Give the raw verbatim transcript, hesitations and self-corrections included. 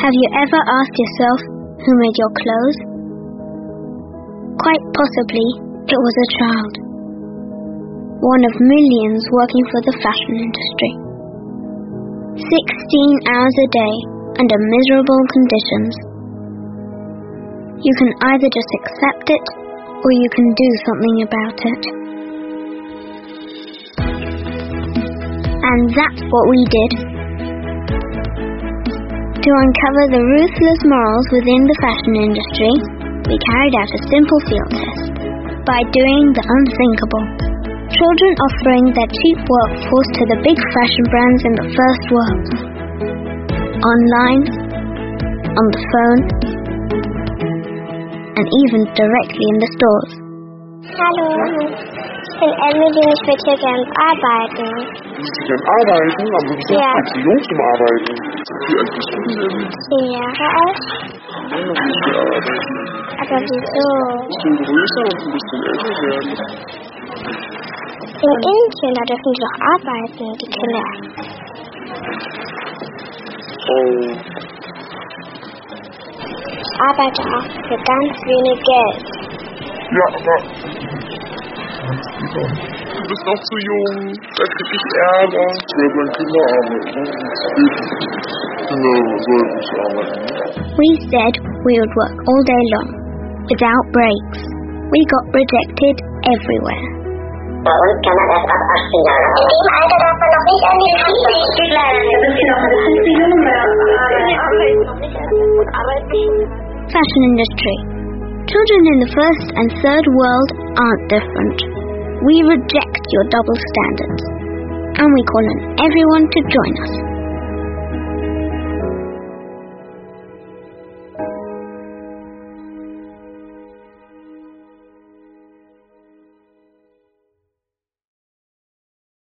Have you ever asked yourself who made your clothes? Quite possibly it was a child. One of millions working for the fashion industry. Sixteen hours a day under miserable conditions. You can either just accept it or you can do something about it. And that's what we did. To uncover the ruthless morals within the fashion industry, we carried out a simple field test by doing the unthinkable. Children offering their cheap workforce to the big fashion brands in the first world. Online, on the phone, and even directly in the stores. Hallo, ich bin Emily und ich würde hier gern arbeiten. Du willst gern arbeiten? Aber du bist Ja. noch zu jung zum Arbeiten. Wie alt bist du denn? Zehn Jahre alt. Ja, dann willst du arbeiten. Aber wieso? Ein bisschen größer und ein bisschen älter werden. In Indien, da dürfen die doch arbeiten, die Kinder. Oh. Ich arbeite auch für ganz wenig Geld. Ja, aber du bist noch zu jung, da krieg ich Ärger. Ich will meine Kinder arbeiten. Kinder sollten nicht arbeiten. We said we would work all day long, without breaks. We got rejected everywhere. Bei uns kann man erst ab achtzehn Jahre In dem Alter darf man noch nicht an die Schule. Das geht leider nicht. Das ist noch ein bisschen zu jung. Fashion industry. Children in the first and third world aren't different. We reject your double standards. And we call on everyone to join us.